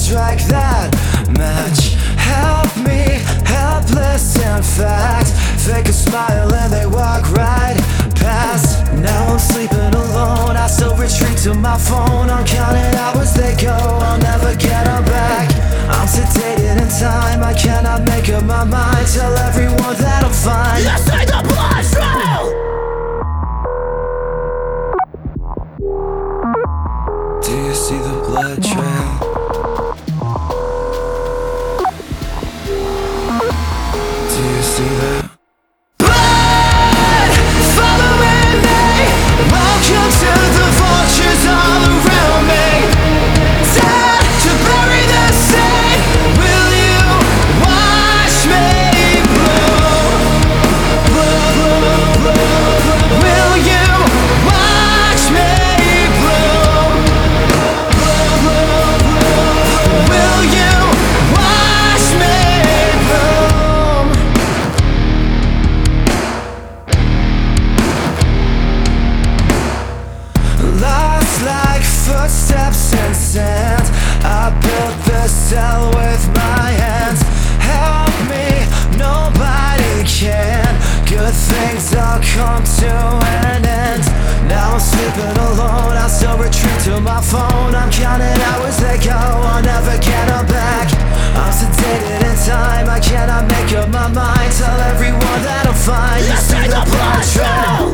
strike that match. Help me, helpless in fact. Fake a smile and they walk right past. Now I'm sleeping alone, I still retreat to my phone. I'm counting hours they go, I'll never get them back. I'm sedated in time, I cannot make up my mind. Tell everyone that I'm fine. You see the blood trail. Do you see the blood trail? Do you see that? Blood following me. Welcome to the vultures all around me. Time to bury the seed. Will you watch me blow? Will you watch me blow? Will you watch me bloom? Lost like footsteps in sand, I built this cell with my hands. Help me, nobody can. Good things all come to an end. Now I'm sleeping alone, I still retreat to my phone. I'm counting hours they go, I'll never get them back. I'm sedated in time, I cannot make up my mind. Tell everyone that I'm fine. You see the blood trail.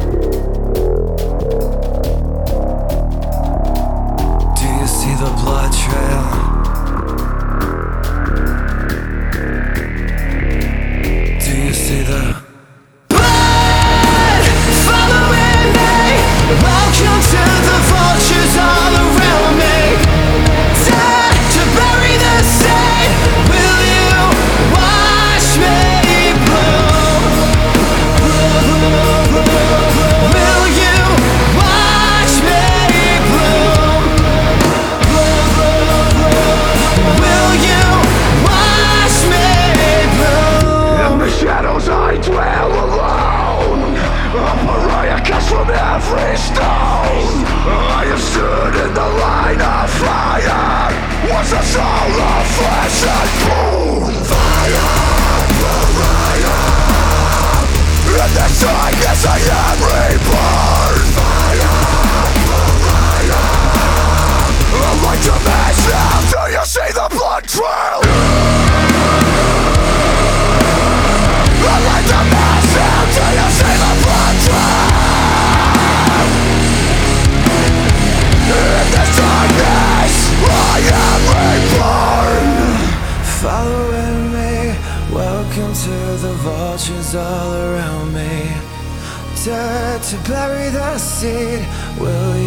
Do you see the blood trail? Do you see the blood following me? Welcome to the vultures all around me. Time to bury the seed. Will you watch me bloom? Will you watch me bloom? Will you watch me bloom? In the shadows I dwell alone, a pariah cast from every stone. I have stood in the line of fire, was a soul of flesh and bone. Fire, pariah. In this darkness I am reborn. Fire, pariah. I'm like to miss now. Do you see the blood trail? I like the mass now, do you see the blood trail? In this darkness, I am reborn. Following me, welcome to the vultures all around me. Dirt to bury the seed. Will